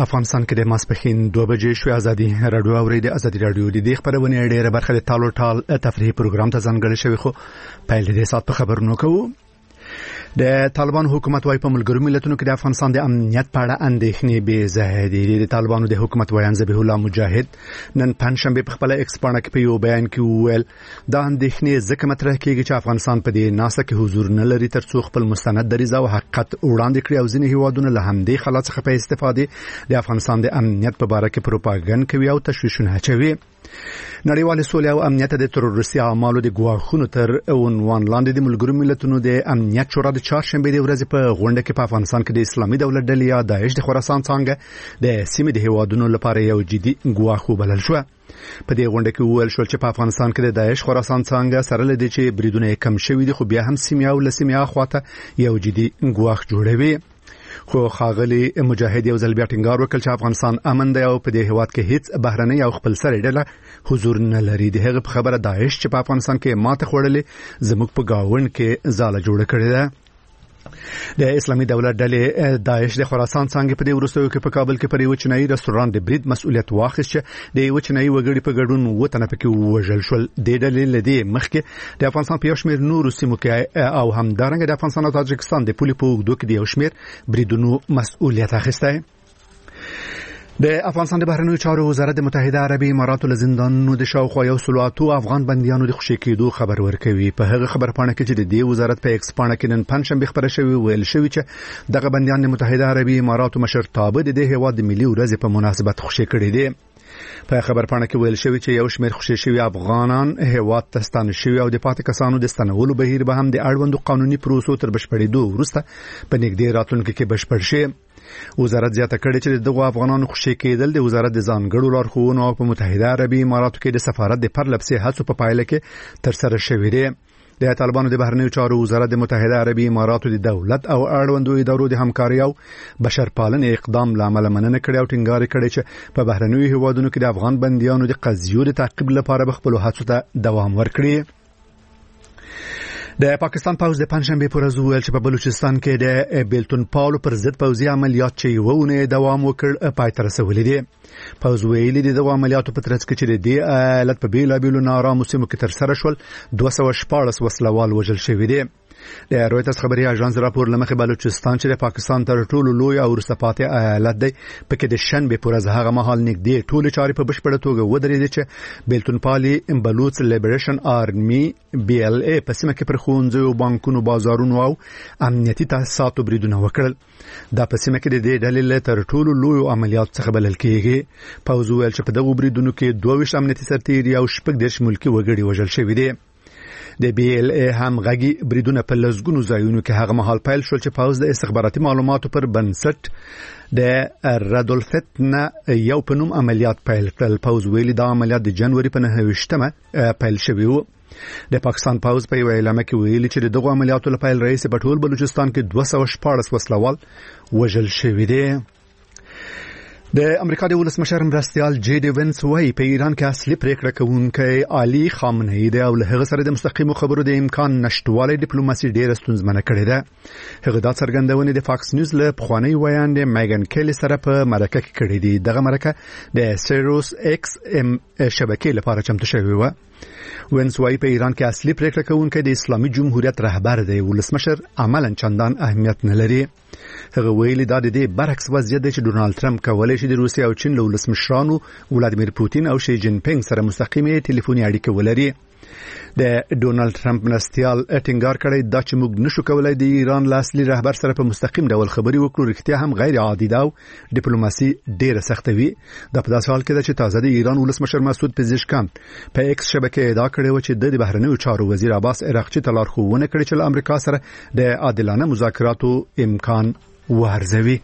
افغانستان کې د ماسپښین 2 بجې شوې ازادي رادیو اوریدي ازادي رادیو د خبرونه ډیره برخه د ټالو ټال تفریحي پروګرام ته ځانګړی شوی خو په دې سات په خبرونو کوو د طالبان حکومت وايي په ملګرو ملتونو کې د افغانستان د امنیت په اړه اندېښنې به ظاهر دي. د طالبانو د حکومت وایي ذبیح الله مجاهد نن پنځشنبه په خپل ایکس باندې کې په یو بیان کې وویل دا اندېښنې ځکه مطرح کیږي چې افغانستان په دې ناسه کې حضور نه لري ترڅو خپل مستند دریزه او حقیقت وړاندې کړي او ځینې هیوادونه له همدې حالت څخه په استفاده د افغانستان د امنیت په اړه کې پروپاګاندا کوي او تشویشونه اچوي. نړیوال سولې او امنیت د تروریستي اعمالو د ګواښونو تر عنوان لاندې د ملګرو ملتونو د امنیت شورا د چهارشنبه د ورځې په غونډه کې په افغانستان کې د اسلامي دولت ډلې یا داعش د خراسان څنګه د سیمې د هیوادونو لپاره یو جدي ګواښ وبلل شو. په دې غونډه کې وویل شو چې په افغانستان کې د داعش خراسان څنګه سره لدی چې بریدونه کم شوي دي خو بیا هم سیمه او لسیمه اخواته یو جدي ګواښ جوړوي. خو خاغلی مجاهد یو ځل بیا ټینګار وکړ چې افغانستان امن دی او په دې هیواد کې هیڅ بهرنۍ او خپل سره ډله حضور نه لري. د هغه په خبره داعش چې په افغانستان کې ماته خوړلې زموږ په گاوند کې ځاله جوړ کړې ده. د اسلامي دولت ډلې داعش د خراسان څنګه په دې ورستیو کې په کابل کې پر یو چینایي رستوران د برید مسؤلیت واخیست چې د یو چینایي وګړي په ګډون وطن پکې وژل شول. د ډلې لدی مخکې د افغانستان په یو شمېر نورو سیمو کې او همدارنګه د افغانستان او تاجکستان د پولې په اوږدو کې د یو شمېر بریدونو مسؤلیت اخیستی. د افغانستان د بهرنیو چارو وزارت د متحده عربي اماراتو له زندانونو د شاوخوا یو سلواتو افغان بنديانو د خوشي کېدو خبر ورکوي. په هغه خبرپاڼه کې چې د دې وزارت په ایکس باندې کې نن پنځشنبه خبره شوې ویل شوې چې دغه بنديان د متحده عربي اماراتو مشرتابه د دې هیواد د ملي ورځ په مناسبت خوشي کړي دي. په خبرپاڼه کې ویل شوی چې یو شمېر خوشي شوی افغانان هیواد ته ستانه شوی او د پاتې کسانو د ستنولو بهیر به هم د اړوندو قانوني پروسو تر بشپړېدو وروسته په نږدې راتلونکي کې بشپړ شي. وزارت زیاته کړې چې دغه افغانانو خوشي کېدل د وزارت د ځانګړو لارښوونو او په متحده عربي اماراتو کې د سفارت د پرلپسې هڅو په پایله کې تر سره شوې دي. د طالبانو د بهرنیو چارو وزارت د متحده عربي اماراتو د دولت او اړوندو ادارو د همکاري او بشرپالنې اقدام لامل مننه کړې او ټینګار کړې چې په بهرنیو هیوادونو کې د افغان بنديانو د قضیو د تعقیب لپاره خپل هڅو ته دوام ورکړي. د پاکستان پوز د پنځشنبه پر ورځ ویل چې په بلوچستان کې د بیلتون پاولو پر ضد پوځي عملیات چې یوونه دوام وکړ پای ته رسولې دي. پوز ویلي د دغه عملیاتو په ترڅ کې چې د دې آلت په بیلابیلو نارامو سیمو کې تر سره شول 214 وسلوال وژل شوي دي. د رويټرز خبري اژانس راپور لمخې بلوچستان چې د پاکستان تر ټولو لوی او وروسته پاتې ایالت دی پکې د شنبه پر ورځ هغه مهال نږدې ټول چارې په بشپړه توګه ودرېدې چې بیلتون پالي بلوچ لیبریشن آرمي BLA په سیمه کې پر خوندزو بانکونو بازارونو او امنیتي تاسیساتو بریدونه وکړل. دا په سیمه کې د دې ډلې تر ټولو لوی عملیات څخه بلل کېږي. پوز ویل چې په دغه بریدونو کې 22 امنیتي سرتیري او 14 ملکی وګړي وژل شوي دي. د BLA هم غږی بریدونه په لزګونو ځایونو کې هغه مهال پیل شول چې پوز د استخباراتي معلوماتو پر بنسټ د رادولفتنا یو پنوم عملیات پیل کړل. پوز ویلي دا عملیات د جنوري په 9مه پیل شوی و. د پاکستان پوز په اعلامیه کې ویلي چې دغه عملیاتو لپاره رئیس په ټول بلوچستان کې 214 وسلوال وژل شوی دي. د امریکا د ولسمشر مرستیال جی ډي وینس وايي په ایران کې اصلي پریکړه کوونکی علي خامنه‌ای دی او له هغه سره د مستقیمو خبرو د امکان نشټوالی ډیپلوماسي ډیره ستونزمنه کړې ده. هغه دا څرګندونه د فاکس نیوز له پخوانی ویاند میګن کیلی سره په مرکه کې کړې دي. دغه مرکه د سیروس ایکس ام شبکې لپاره چمتو شوې و. وینس وايي په ایران کې اصلي پریکړه کوونکی د اسلامي جمهوریت رهبر دی. ولسمشر عملاً چندان اهمیت نه لري. هغه ویلي دا د دې برعکس وضعیت دی چې ډونالد ټرمپ کولای شي د روسیې او چین له ولسمشرانو ولادیمیر پوتین او شي جین پینګ سره مستقیمه ټلیفوني اړیکه ولري. د ډونالد ټرمپ مرستیال ټینګار کړی دا چې موږ نشو کولای د ایران له اصلي رهبر سره په مستقیم ډول خبري وکړو. رښتیا هم غیر عادي ده او ډیپلوماسي ډیره سخته وي. دا په داسې حال کې ده چې تازه د ایران ولسمشر مسعود پزشکان په ایکس شبکې ادعا کړې و چې د بهرنیو چارو وزیر عباس عراقچي ته لارښوونه کړې چې له امریکا سره د عادلانه مذاکراتو امکان وارزوي.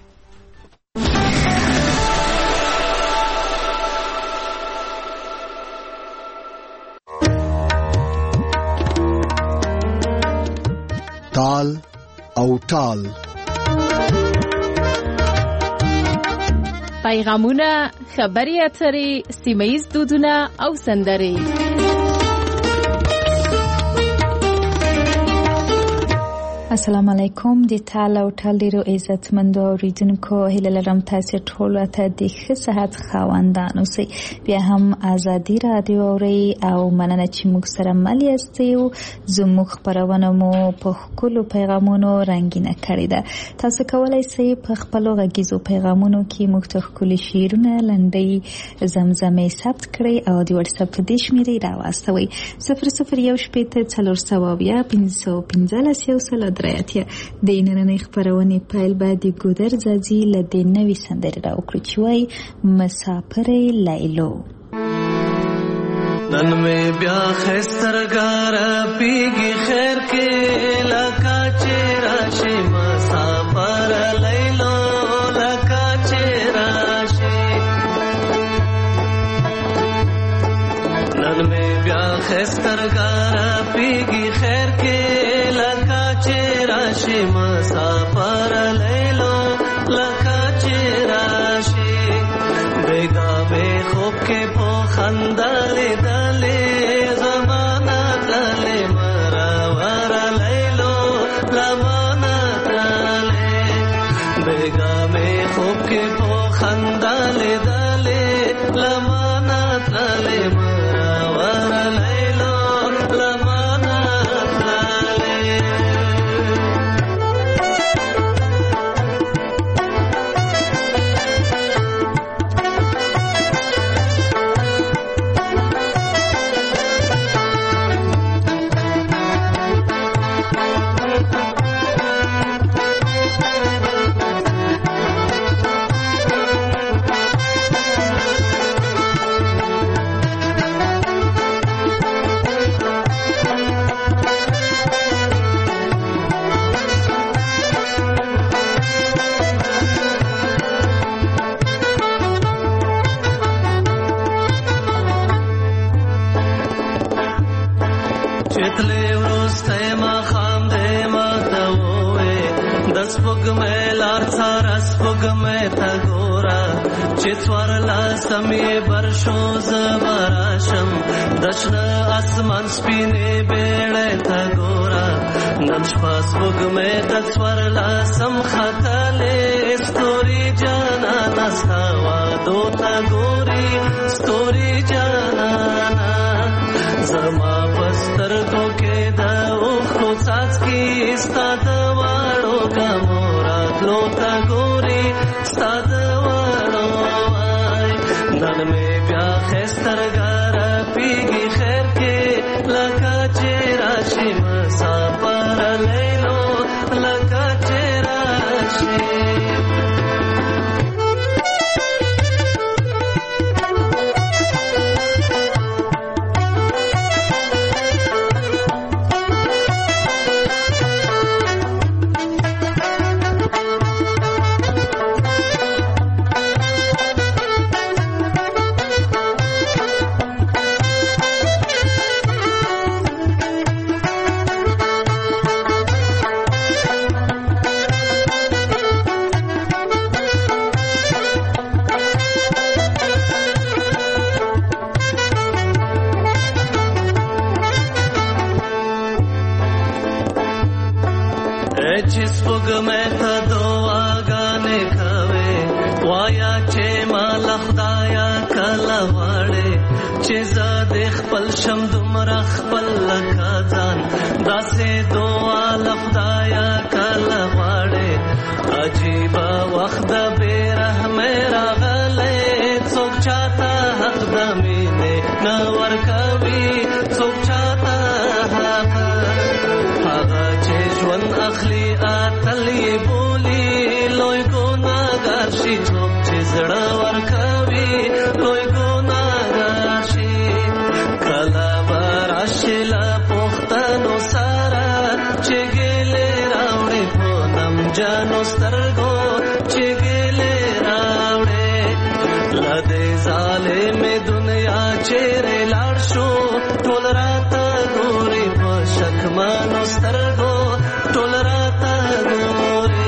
تال او ټال پیغامونه، خبري اترې، سیمه‌ییز دودونه او سندرې. السلام علیکم د تعالی او ټال ډیرو عزتمندو اوریدونکو هیله لرم تاسو ټول ته د ښه صحت خاوندان اوسئ. بیا هم ازادي رادیو اورئ او مننه چې موږ سره مل یاستئ. زموږ خپرونه مو په خپلو پیغامونو رنګینه کړې ده. تاسو کولای شئ په خپلو غږیزو پیغامونو کې موږ ته ښکلي شعرونه لنډۍ زمزمې ثبت کړئ او د واتس اپ د شمیرې راواستوئ 00181515 د نننۍ خپرونې پیل به د ګودر ځاځي له دې نوې سندرې راوکړو چې وایي مسافرې لیلو. نن مې بیا خسترګار پیږي خیر کې لکه چې راشي مسافر لیلو لکه چې راشي. نن مې بیا خسترګار پیږي خیر کې راشي مسافر لیلو لکه چې راشي. بیگا به خوب کې په خندا لیدلې زمانہ تلې مرور لیلو زمانہ تلې. بیگا به خوب کې په خندا لیدلې زمانہ تلې مرور لیلو زمانہ تلې. سمې برشو زبراشم دشن اسمان سپینې بیړې ته ګورا. نن شپه سپوږمۍ د څورلا سم ختلې ستوري جانانا ستا وادو ته ګوري ستوري جانانا. زما په سترګو کې د اوښکو څاڅکي ستا د واړو ګامو راتلو ته ګوري ستا د واړو. نن مې بیا خسترګار پیږي خیر کې لکه چې راشي مسافر لیلو لکه چې راشي. شم دومره خپل لکه ځان داسې دعا لخدایا کله غواړې. عجیبه وخت د بې رحمۍ راغلی څوک چاته حق د مینې نه ورکوي څوک چاته حق. هغه چې ژوند اخلي اتل یې بولي لوی ګناهګار شي. څوک چې زړه ورکوي لوی ګناهګار شي. کله به راشي له پوښتنو سره چې ګیلې راوړې په نمجنو سترګو چې ګیلې راوړې. له دې ظالمې دنیا چیرې لاړ شو ټول راته ګوري په شکمنو سترګو ټول راته ګوري.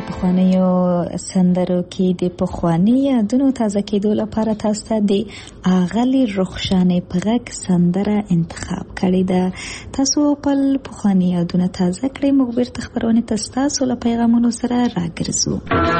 پخوانیو سندرو کې د پخوانی یادونو تازه کېدو لپاره تاسو ته د اغلی رخشانې په غږ سندره انتخاب کړې ده. تاسو خپل پخوانی یادونه تازه کړئ. موږ بیرته خپرونې ته ستاسو له پیغامونو سره راګرځو.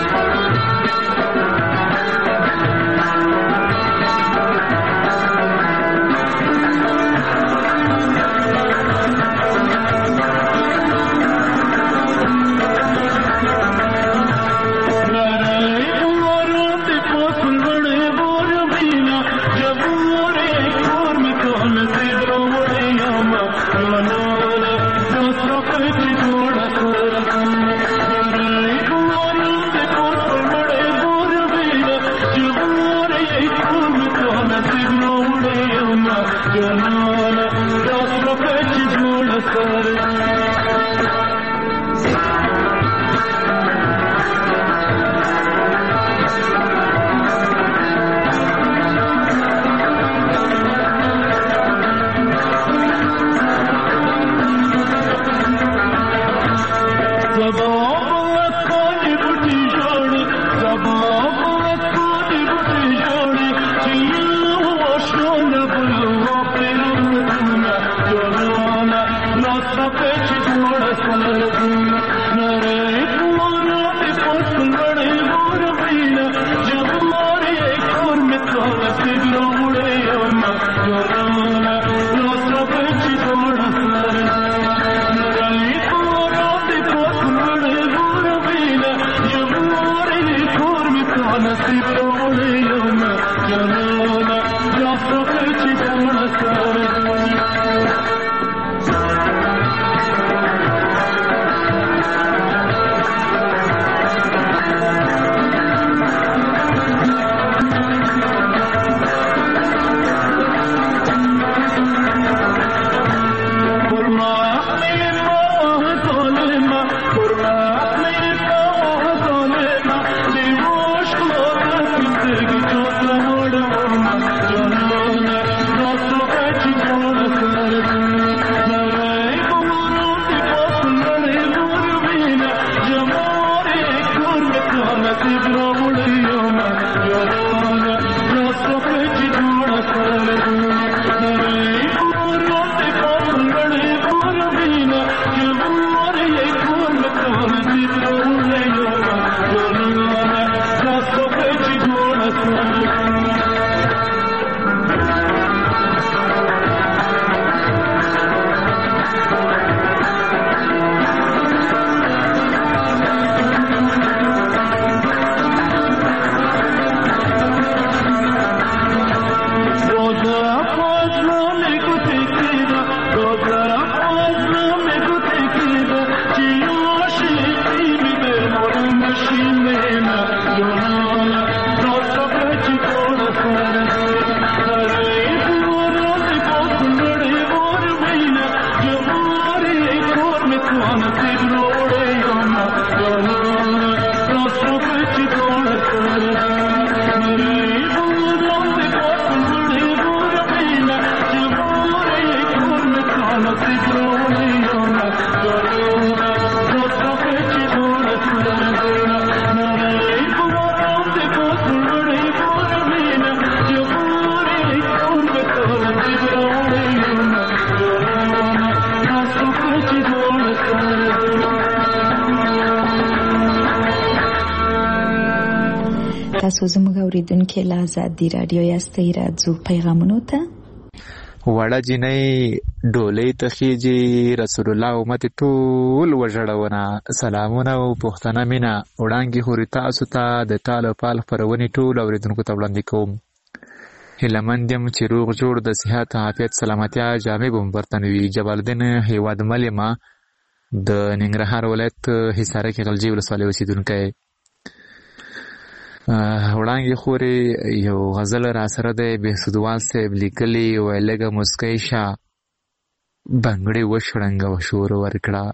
تاسو زموږ اوریدونکو له آزادي رادیو یاستئ. راځو پیغامونو ته. وړه جنۍ ډولۍ ته خېجي رسول الله امت ټول وژړونه. سلامونه او پښتنه مینا وړاندې خوري تاسو ته د ټال پال خپرونې ټول اوریدونکو ته وړاندې کوم. هیلمند یم چې روغ جوړ د صحت عافیت سلامتیا جامې به برتنوي. جبال الدین هیواد ملما د ننګرهار ولایت حصار کې غلجی ولسوالۍ اوسیدونکی. وړاندې خوري یو غزل را سره دی بهسودوال صاحب لیکلی وای لږه مسکی شه بنګړې وشړنګه وشور ورکړه.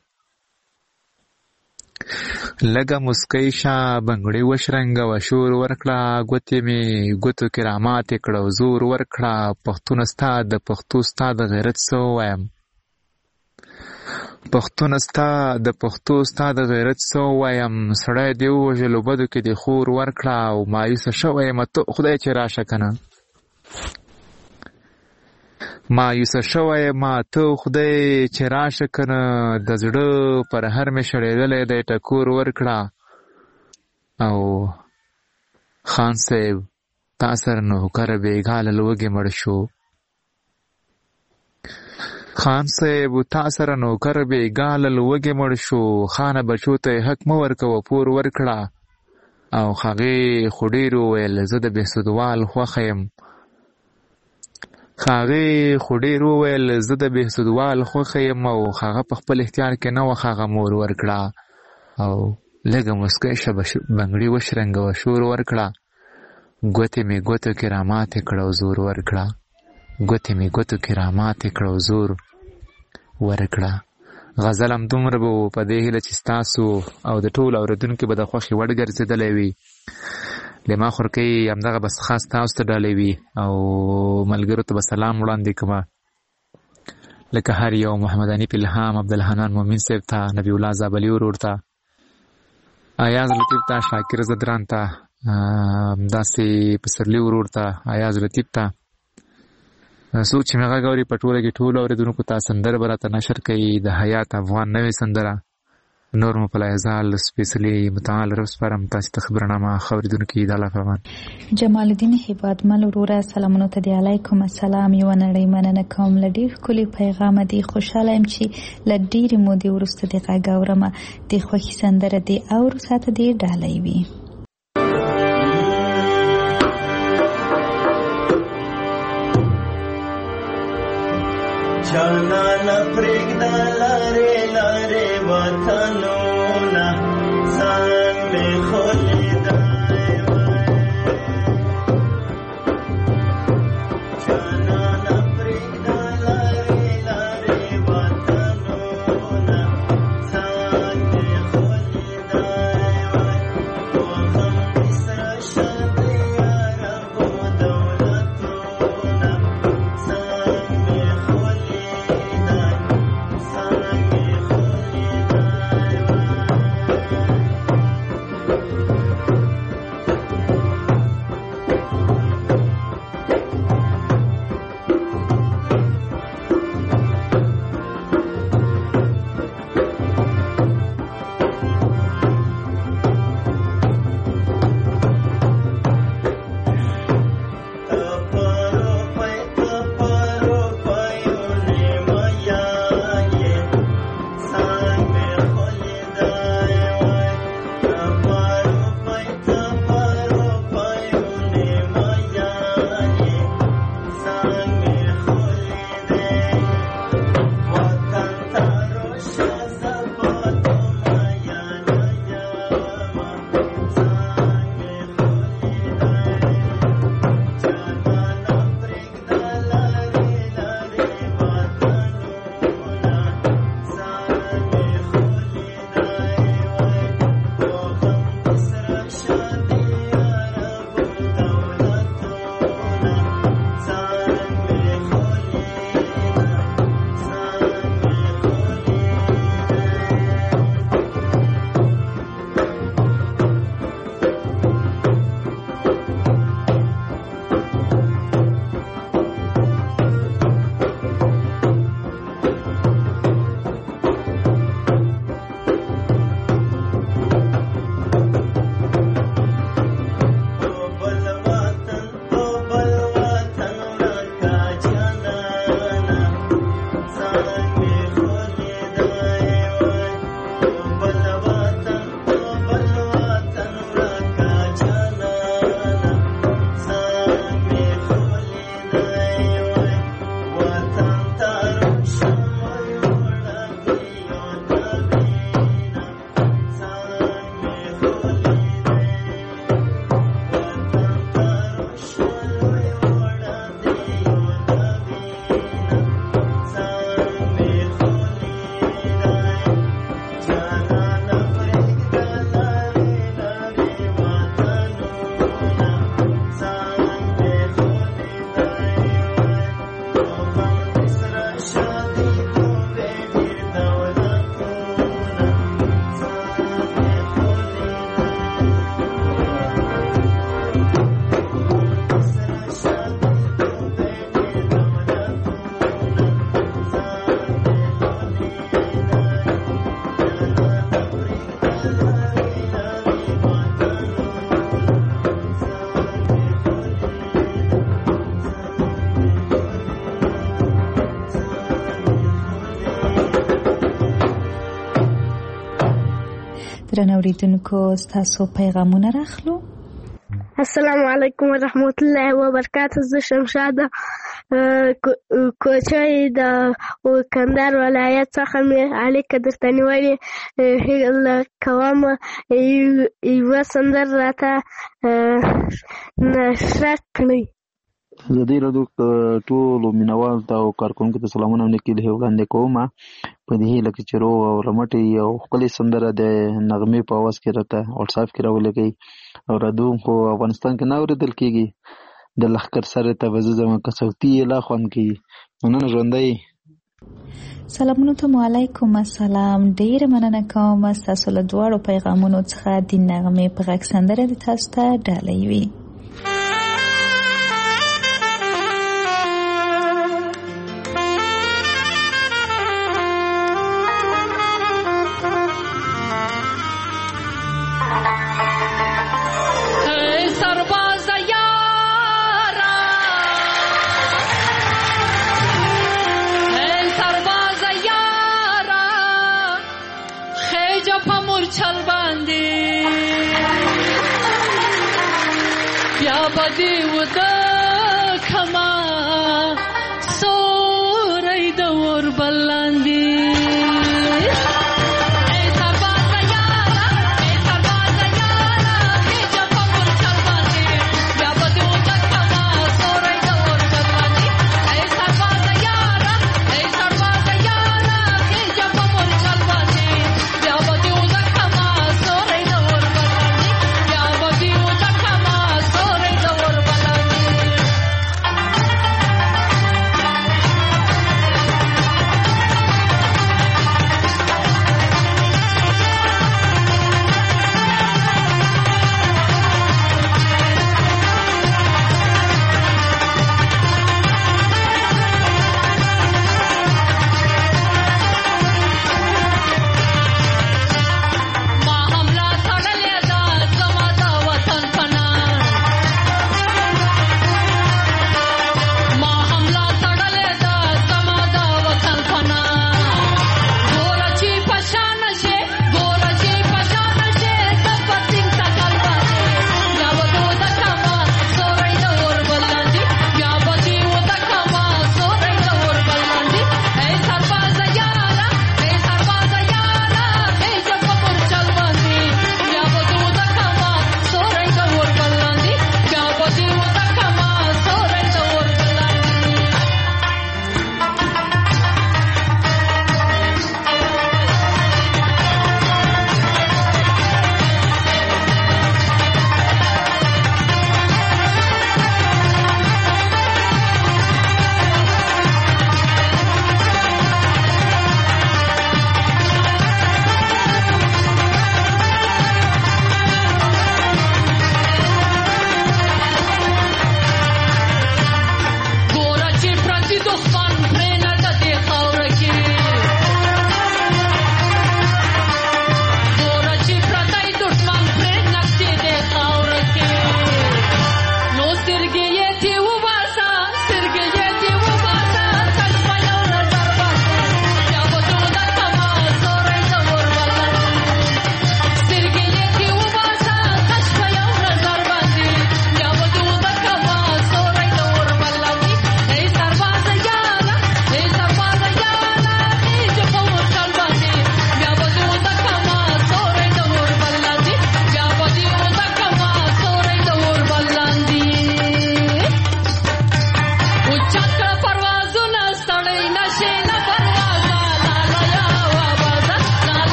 لږه مسکی شه بنګړې وشړنګه وشور ورکړه. ګوتې مې ګوتو کې راماتې کړه زور ورکړه. پښتون ستا د پښتو ستا د غیرت څه ووایم. پښتون ستا د پښتو ستا د غیرت سو وایم سړی دی وژلو بدو کې د خور ورکړه او مایوسه شوی یم ته خدای چې راشه کنه مایوسه شوی یم ته خدای چې راشه کنه د زړه پر هر مې شړېدلی دی ټکور ورکړه او خان صاحب تا سره نوکر بېګا له لوږې مړ شو خان صاحب تا سره نوکر بېګا له لوږې مړ شو خانه بچو ته یې حق مه ورکوه پور ورکړه او هغې خو ډېر وویل زه د بهسودوال خوښه یم هغې خو ډېر وویل زه د بهسودوال خوښه یم او هغه په خپل اختیار کې نه وه هغه مور ورکړه او لږه مسکی شه بنګړي وشرنګوه شور ورکړه ګوتې مې ګوتو کې راماتې کړه او زور ورکړه ګوتې مې ګوتو کې راماتې کړه او زور ورکړه غزل هم دومره به و په دې هیله چې ستاسو او د ټولو اورېدونکي به د خوښې وړ ګرځېدلی وي له ما خورکۍ همدغه بس خاص تاسو ته ډالۍ وي او ملګرو ته به سلام وړاندې کړمه لکه هر یو محمد حنیف الهام عبدالحنان مومن صاحب ته نبی الله زابلي ورور ته ایاز لطیف ته شاکر زدران ته داسې پسرلي ورور ته ایاز لطیف ته څوک چې مې غږ اوري په ټوله کې ټولو اورېدونکو ته سندره به راته نشر کوي د حیات افغان نوې سندره نور مو په لایزال سپېڅلي متعال رب سپارم تاسې ته خبرنامه ښه اورېدونکي د الله په امان جمال الدین هیبتمل وروره سلامونه ته دی علیکم السلام یوه نړۍ مننه کوم له ډېر ښکلي پیغامه دی خوشحاله یم چې له ډېرې مودې وروسته دې غږ اورمه د خوښي سندره دې اورو ساته دې ډالۍ وي جانانا پرېږده لارې لارې وطنونه ځان مې خولیدای جانانا پرېږده لارې لارې وطنونه ځان مې خولیدای خو هم دې سره شل د یاربو دولتونه ځان مې خولیدای درنو اوریدونکو تاسو پیغامونه راخلو. السلام علیکم ورحمت الله وبرکاته. زه شمشاده کوچی د کندهار ولایت څخه مې اړیکه درته نیولې کوم یوه سندره راته نشر کړئ. ازادي راډیو ټولو مینوالو ته او کارکوونکو ته سلامونه او نیکې هیلې وړاندې کوم. په دې هیله کې چې روغ او رمټې یو ښکلې سندره د نغمې په اواز کې راته واټساپ کې راولګئ. او راډیو خو افغانستان کې نه اورېدل کېږي، د لښکر سره ته به زه ځم که صوتي یې لا خوند کوي. مننه، ژوندی. سلامونه ته علیکم السلام. ډیره مننه کوم ستاسو له دواړو پیغامونو څخه د نغمې په غږ سندره د تاسو ته ډالۍ وي.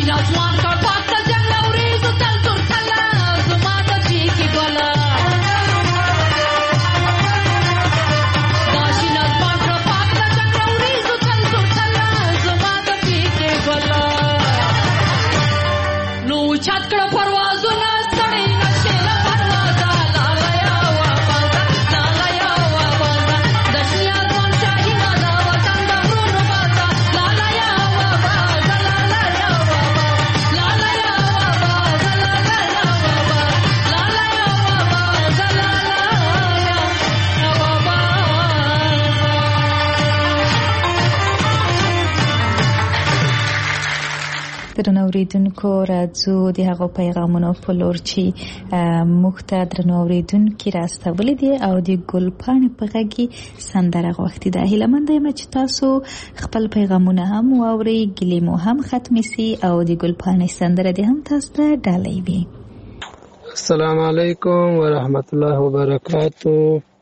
درنو اوریدونکو راځو د هغو پیغامونو په لور چې موږ ته درنو اوریدونکي راستولي دي او د ګلپاڼې په غږ کې سندره غوښتې ده. هیله منده یم چې تاسو خپل پیغامونه هم واورئ، ګیلې مو هم ختمې سي او د ګلپاڼې سندره دې هم تاسو ته ډالۍ وي. السلام علیکم ورحمت الله وبرکاتو.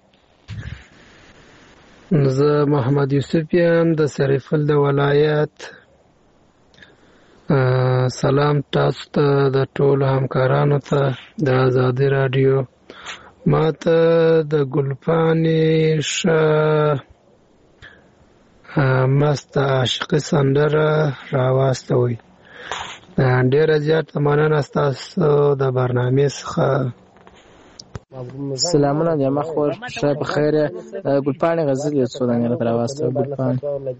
زه محمد یوسف یم د سرپل د ولایت. سلام تاسو ته د ټولو همکارانو ته د آزادي رادیو. ما ته د ګلپاڼې مست عاشقي سندره راواستوئ. ډېره زیاته مننه ستاسو د برنامې څخه. سلامونه د مخ ور شای په خیر. ګلپاڼې غزل یو څو دانې راواستوئ. ګلپاڼې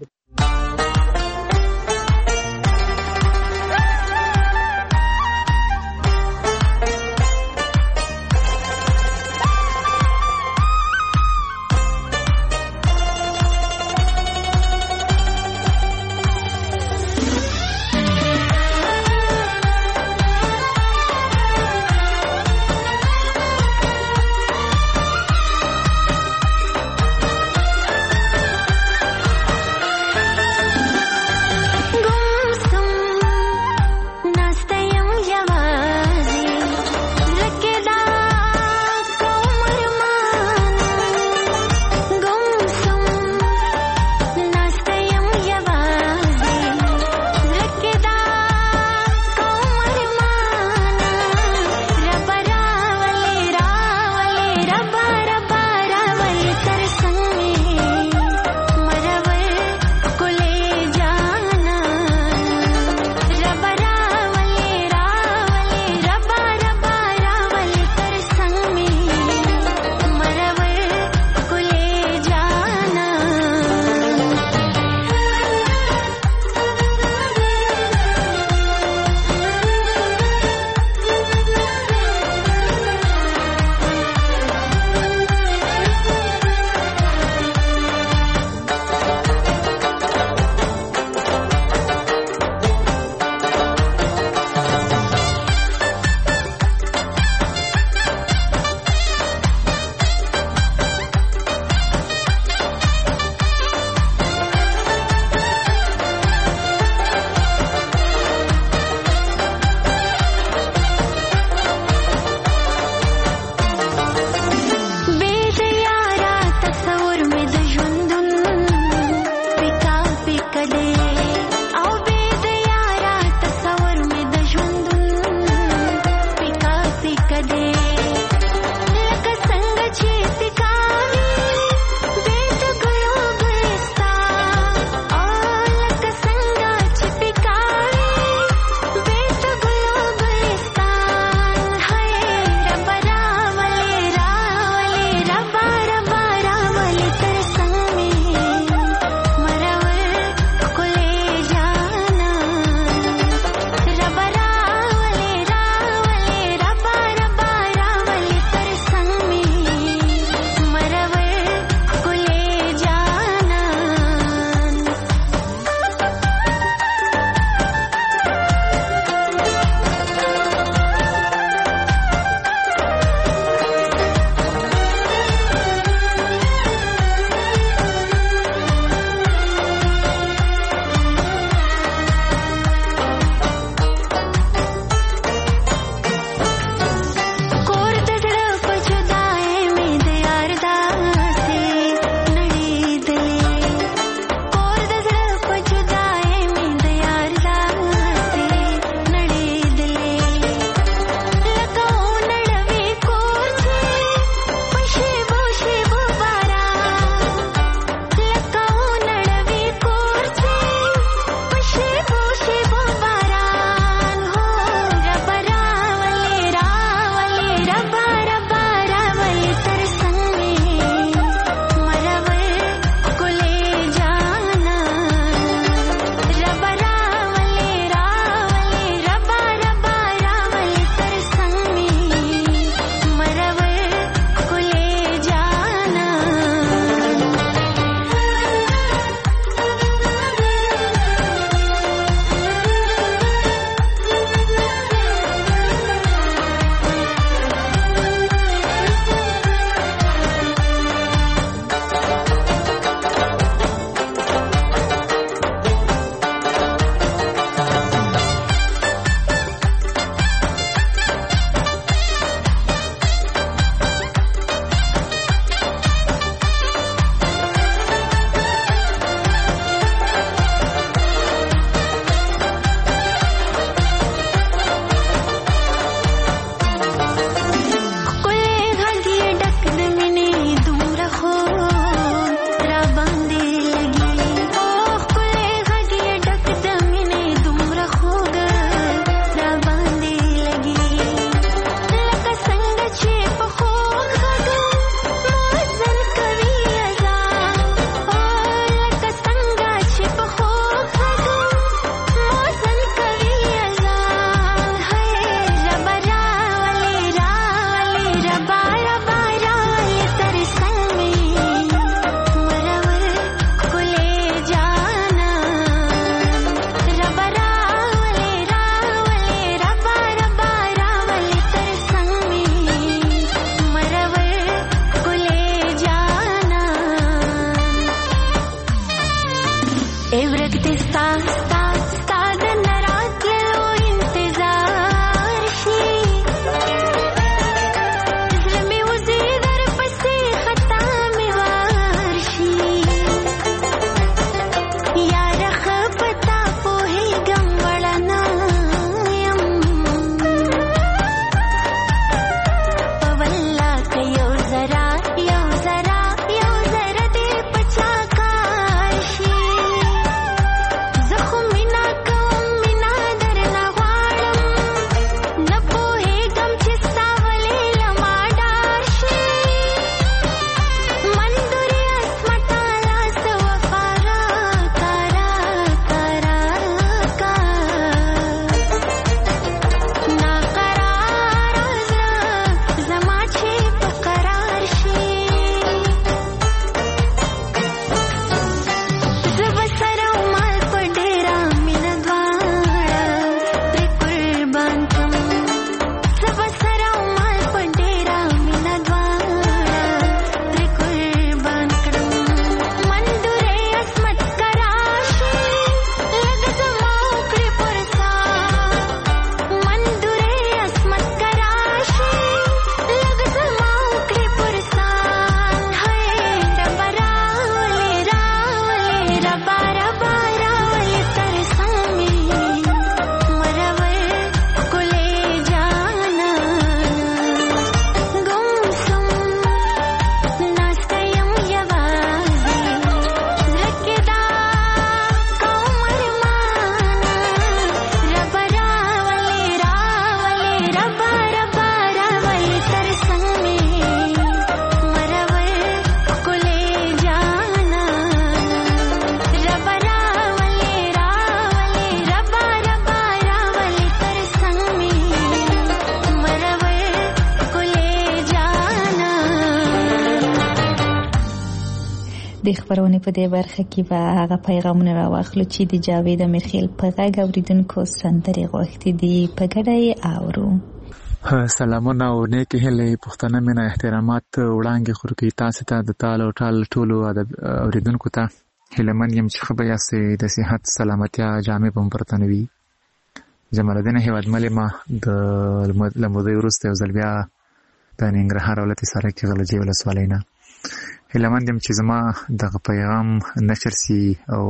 د خبرونې په دې برخه کې به هغه پیغامونه راواخلو چې د جاوید امیرخیل په غږ اوریدونکو سندرې غوښتي دي، په ګډه یې اورو. سلامونه او نیکې هیلې، پښتنه مینه، احترامات وړاندې خور کوي تاسو ته د تال او ټال ټولو اوریدونکو ته. هیلهمن یم چې ښه به یاستئ، د صحت سلامتیا جامې به مو پرته نه وي. جمال الدین هیوادمل یم له مودې وروسته یو ځل بیا د ننګرهار ولایت حصارک کې غلجۍ ولسوالۍ نه. هیلهمن یم چې زما دغه پیغام نشر سي او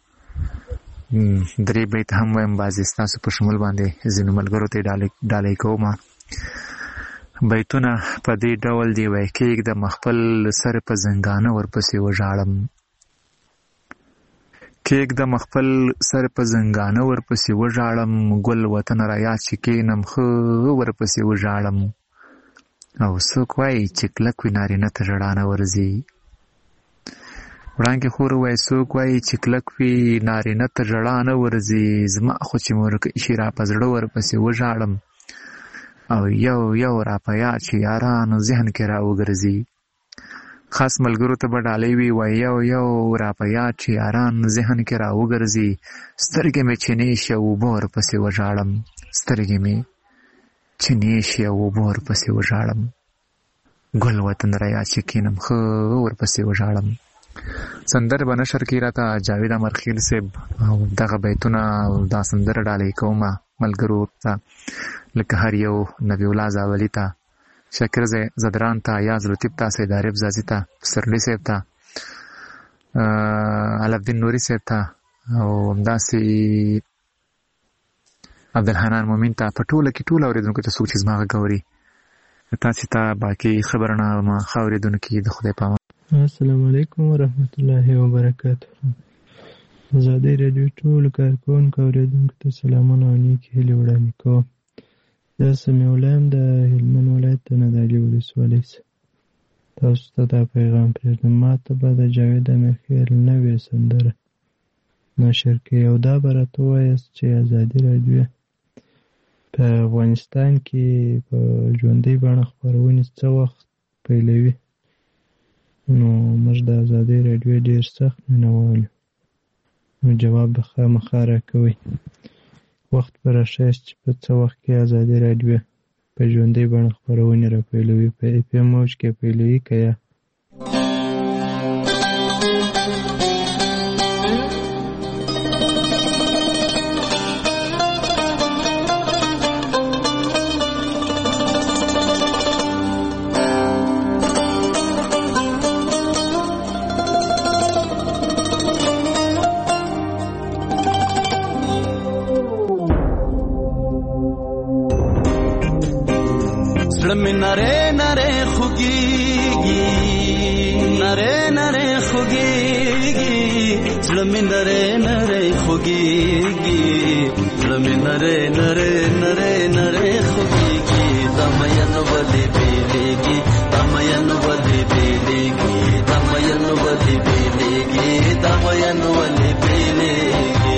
3 بیت هم وایم، بعضې ستاسو په شمول باندې ځینو ملګرو ته ډالۍ کوم. بیتونه په دې ډول دی وایي: کېږدم خپل سر په زنګانه ورپسې وژاړم، کېږدم خپل سر په زنګانه ورپسې وژاړم، ګل وطن را یاد چې کېنم ښه ورپسې وژاړم. او څوک وایي چې کلک وي نارینه ته ژړا نه ورځي. وړانګې خور وایي څوک وایي چې کلک وي نارینه ته ژړا نه ورځي، زما خو چې مورکه شي را په زړه ورپسې وژاړم. او یو یو را په یاد چې یارانو ذهن کې را وګرځي. خاص ملګرو ته به ډالۍ وي، وایي یو یو را په یاد چې یاران ذهن کې را وګرځي. سترګې مې چینې شي او اوبه ورپسې وژاړم، سترګې مې چینې شي او اوبه ورپسې وژاړم، ګل وطن را یاد چې کینم ښه ورپسې وژاړم. سندر به نشر کې راته جاوید امیرخیل صاحب او دغه بیتونه او دا سندره ډالۍ کوم ملګرو ته، لکه هر یو نبی الله زاولی ته، شاکر زدران ته، یاز لطیف ته، سید عارف زازي ته، پسرلی صاحب ته، علالدین نوري صاحب ته، او همداسې عبدالحنان مومن ته، په ټوله کې ټول اورېدونکو ته څوک چې زما غږ اوري تاسې ته باقي خبرنامه ښه اورېدونکي د خدای په امان. السلام علیکم ورحمت الله وبرکاته. ازادي راډیو ټولو کارکوونکو اورېدونکو ته سلامونه او نیکې هیلې وړاندې کوم. زه سمیع الله یم د هلمند ولایت د نادعلي ولسوالۍ څخه. تاسو ته دا پیغام پرېږدم. ما ته به د جاوید امیرخیل نوې سندره نشر کړي او دا به راته ووایاست چې ازادي راډیو په افغانستان کې په ژوندۍ بڼه خپرونې څه وخت پیلوي. نو موږ د ازادي راډیو ډېر سخت مینوال یو. نو جواب به خامخا راکوئ. وخت به راښیاست چې په څه وخت کې ازادي راډیو په ژوندۍ بڼه خپرونې را پیلوي، په FM موج کې پیلوي که یا نره نره خوگیگی، نره نره خوگیگی، زلمی نره نره خوگیگی، زلمی نره نره نره نره خوگیگی، دامین ولی بیلیگی، دامین ولی بیلیگی، دامین ولی بیلیگی، دامین ولی بیلیگی.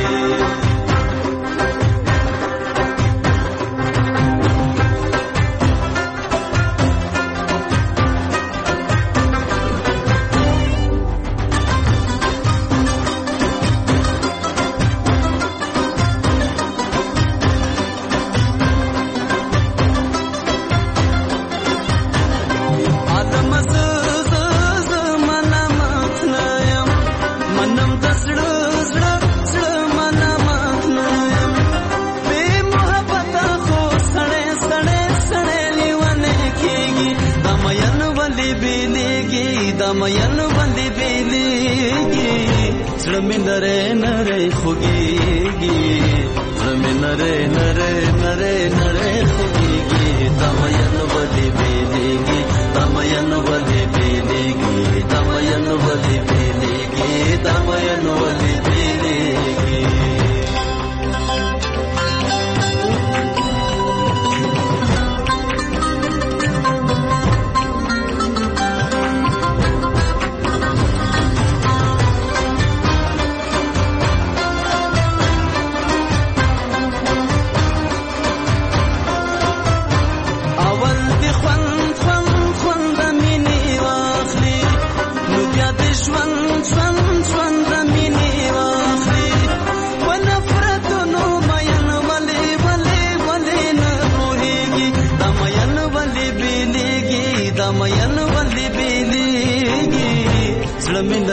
دامین باندې بیلیږي زړه مې نری نری خوږیږي زړه مې نری نری نری نری خوږیږي دامین باندې بیلیږي دامین باندې بیلیږي دامین باندې بیلیږي دامین باندې بیلیږي.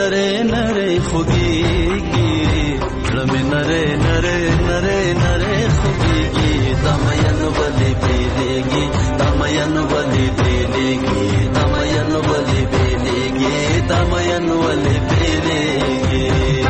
نره نره خوږیږي زړه مې نره نره نره نره خوږیږي دا مین ولې بیلیږي دا مین ولې بیلیږي دا مین ولې بیلیږي دا مین ولې بیلیږي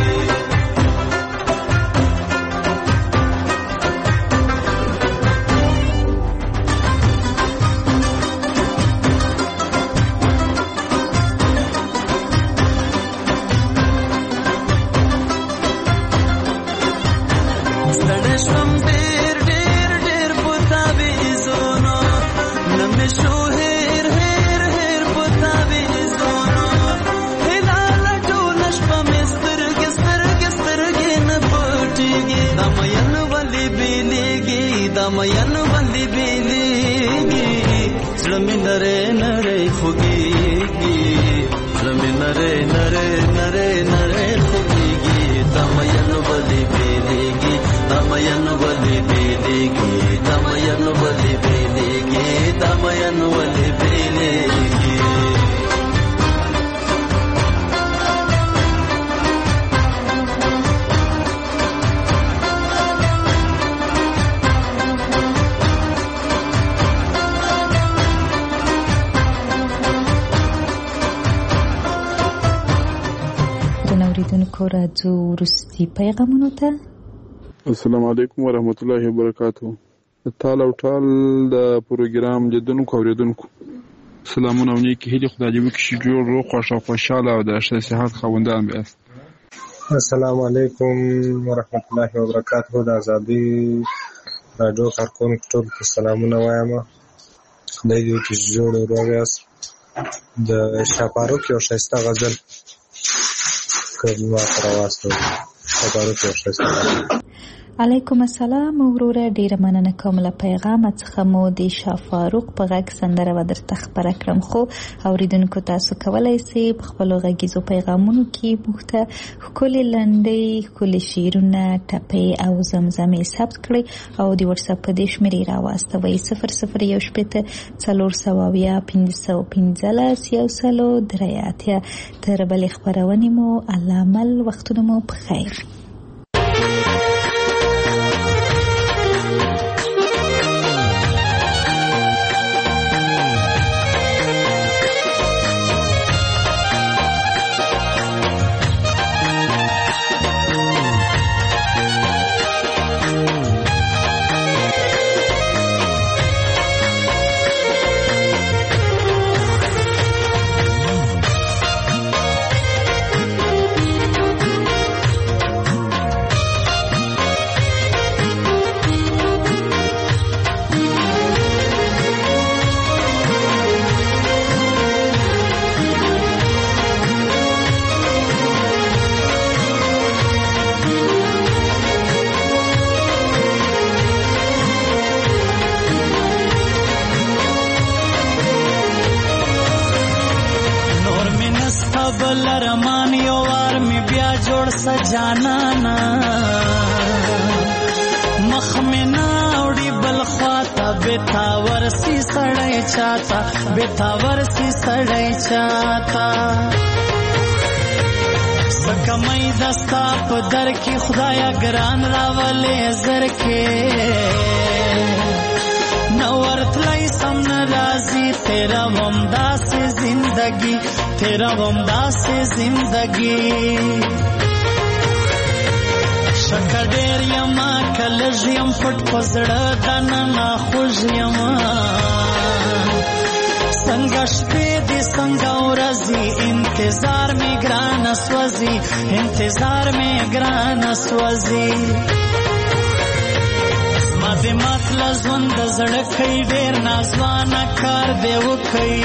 راځو وروستي پیغامونو ته. السلام علیکم ورحمت الله وبرکاتہ. تال او ټال د پروګرام لیدونکو اوریدونکو سلامونه او نیکی هیلې خدای دې وکړي جوړ روغ خوشاله او د صحت خاوندان بیاست. السلام علیکم ورحمت الله وبرکاتہ. د ازادي راډیو کارکونکو ټول ته سلامونه وایم. خدای دې وکړي جوړ روغ یاست. د شاپاروک یو ښایسته غزل علیکم السلام وروره، ډیره مننه کوم له پیغام څخه مو د شاه فاروق په غږ سندره و درته خبره کړم. خو اوریدونکو تاسو کولای شئ په خپل غږیزو پیغامونو کې بوخته ښکلې لنډۍ ښکلې شعرونه ټپې او زمزمې ثبت کړئ او د واتس اپ په دې شمېرې راواستوئ 00141515 تر بلې خپرونې مو الله مل وختونه مو په خیر. جانانا مخ میں ناوڑی بلخواتا بیتاور سی سڑے چاہتا بیتاور سی سڑے چاہتا سکمئی دستا پدر کی خدایا گران راولے زر کے نورت لائی سم نرازی تیرا ومدا سے زندگی تیرا ومدا سے زندگی شکر ډیر یما کلژ یم پټ پزړه دننه خوږ یما څنګه شپې دې څنګه ورځي انتظار می ګران سوځي انتظار می ګران سوځي ما دې مطلب ژوند زړه کوي ډیر نازوانه کار دی وکي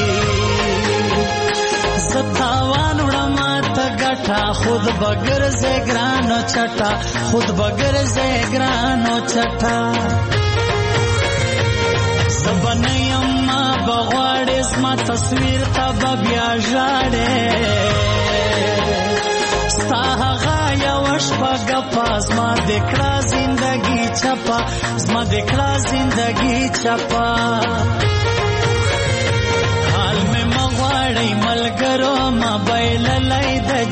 ستاوان وړما ته ګټه خود بغیر زګرانو چټا خود بغیر زګرانو چټا سبنیم ما بغواړې زما تصویر ته بیا ژاړې ستا هغه یو شپه ګپه زما د کړه زندګي چپه زما د کړه زندګي چپه حال مې مغواړی ملګرو موبایل لای د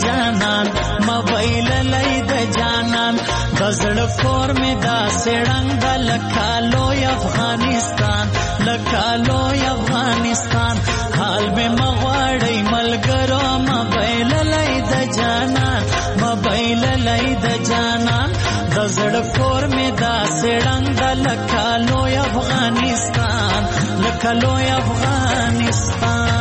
موبایل لید جانان دزړ کور می دا سړنګ د لکالوی افغانستان لکالوی افغانستان حال به مغواړی ملګرو موبایل لید جانان موبایل لید جانان دزړ کور می دا سړنګ د لکالوی افغانستان لکالوی افغانستان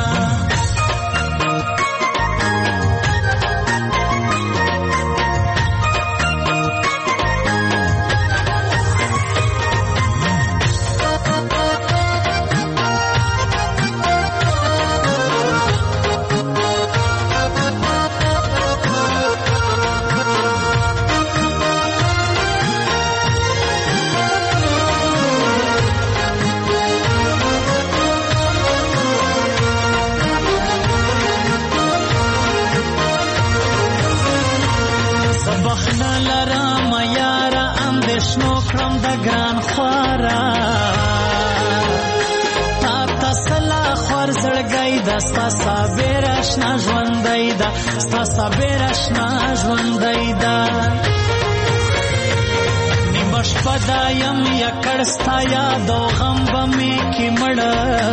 ګران خورا تا تسلا خور زړګی د ستا صابر آشنا ژوندی دا ستا صابر آشنا ژوندی دا نیمه شپه دا یم یکړ ستا یاد او غم به مې کې مړه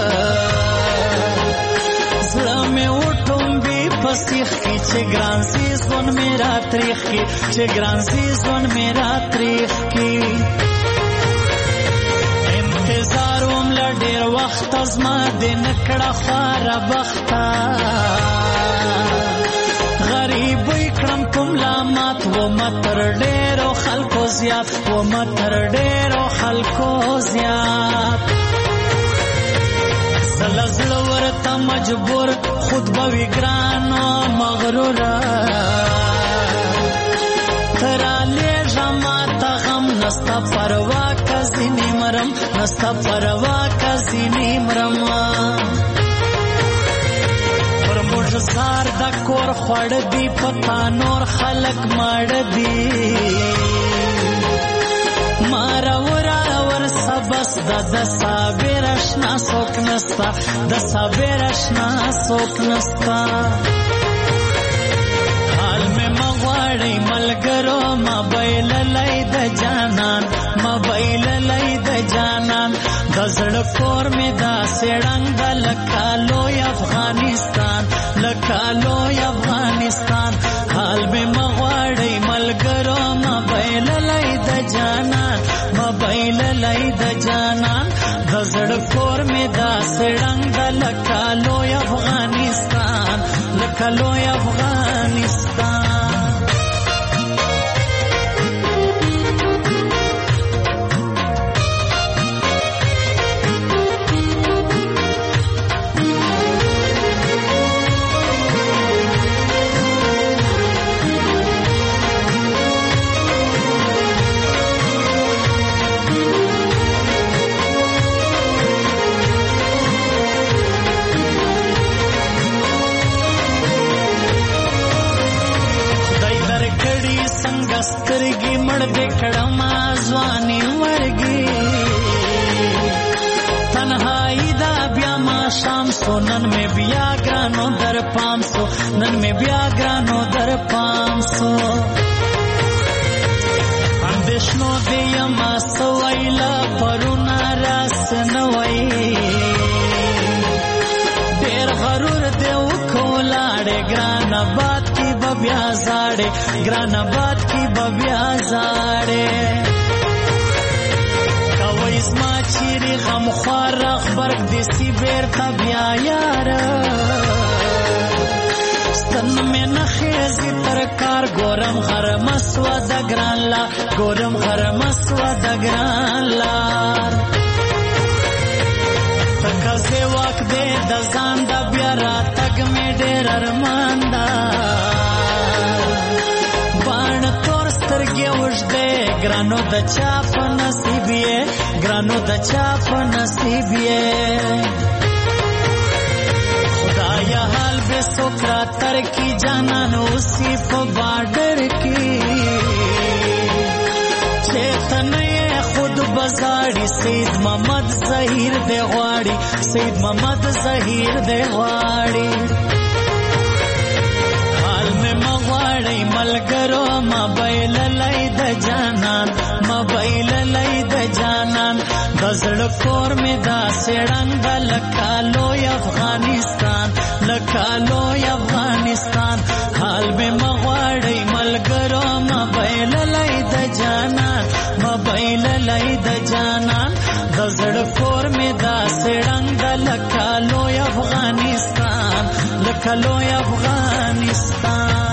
زړه مې وټومبي په سیخ کې چې ګران سي ژوند مې را تریخ کې چې ګران سي ژوند مې را تریخ کې انتظاروم لډیر وخت ازما د نکړه خاره بخته غریب کړم کوم لامات و متر ډیرو خلکو زیات و متر ډیرو خلکو زیات زلزله ورته مجبور خود به وی ګران مغرور تراله جما ته غم نستا پروا کزینی مرم نستا پروا کزینی مرم پر موږ زار د کور خوړ دی پتا نور خلق مړ دی مارا ورا ور سبس د صابر آشنا څوک نستا د صابر آشنا څوک نستا حال میں مغواړی ملګرو موبایل لید جانان موبایل لید جانان د زړه کور می دا سړنګ د لکالوی افغانستان لکالوی افغانستان حال میں مغواړی ملګرو موبایل لید جانان موبایل لید جانان د زړه کور می دا سړنګ د لکالوی افغانستان لکالوی افغانستان سترګې مړ دې کړم ځواني ورګي تنهایی دا بیا ما شام سو نن مې بیا ګرانو در پام سو نن مې بیا ګرانو در پام سو اندېښنو دې یما سویلا پرونه راس نه وای ډېر غرور دې وکولاړې ګران باد کی بیا زاړې ګران باد کی بیا زاړې کوي زما چیرې غم خوار خبرګ دې سی بیرته بیا یار ستن مې نخېزي تر کار ګورم غرم سوا د ګران لا ګورم غرم سوا د ګران لار تکازه واک دې د ځان د بیا را تګ مې ډېر ارمان دا ګرانو د چا په نصیب یې ګرانو د چا په نصیب یې خدایا حال به سوکرا تر کی جانان اوسی په بارډر کی چیتنه خود بزاړي سید محمد ظهیر دی غواړي سید محمد ظهیر دی غواړي حال میں مغواړي مغواړی ملګرو موبایل لای د جانان موبایل لای د جانان د زړه کور مې دا سړنګ لکه لوی افغانستان لکه لوی افغانستان حال مې مغواړی ملګرو موبایل لای د جانان موبایل لای د جانان د زړه کور مې دا سړنګ لکه لوی افغانستان لکه لوی افغانستان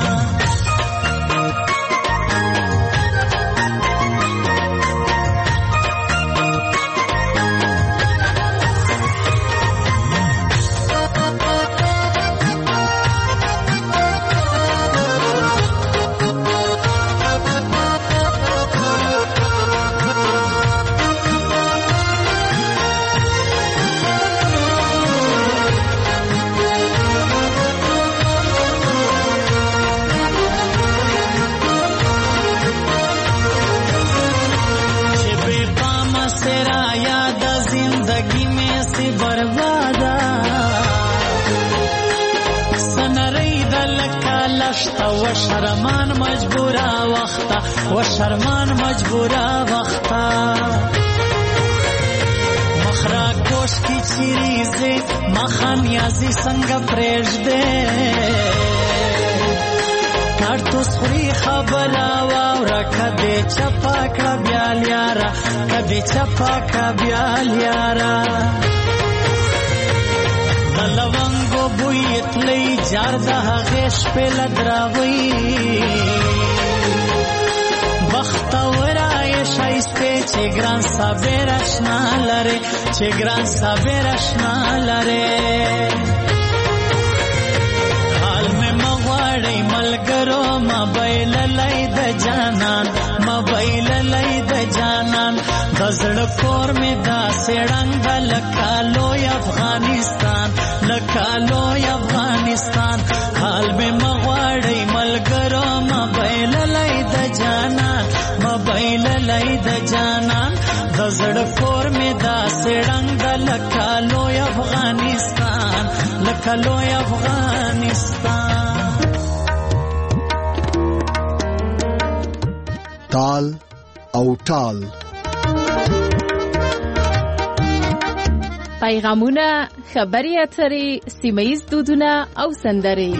و شرمان مجبورا وختا و شرمان مجبورا وختا مخرا کوش کی چیریزه مخانیازی سنگ پریش ده کارتوس خوری خبرا واورا کده چپا کبیال یارا کده چپا کبیال یارا لونگو بویت لی جار دا غیش پی لدراوی بختاورائی شایسته چه گران سابیر اشنا لره چه گران سابیر اشنا لره حال میں مغواڑی ملگرو موبایل لای د جانان موبایل لای د جانان دزړ کور می دا سړنګ لکه لوی افغانستان لکه لوی افغانستان حال میں مغواړی ملګرو موبایل لای د جانان موبایل لای د جانان دزړ کور می دا سړنګ لکه لوی افغانستان لکه لوی افغانستان تال او ټال پیغامونه خبري اترې سیمه‌ییز دودونه او سندرې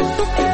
Thank you.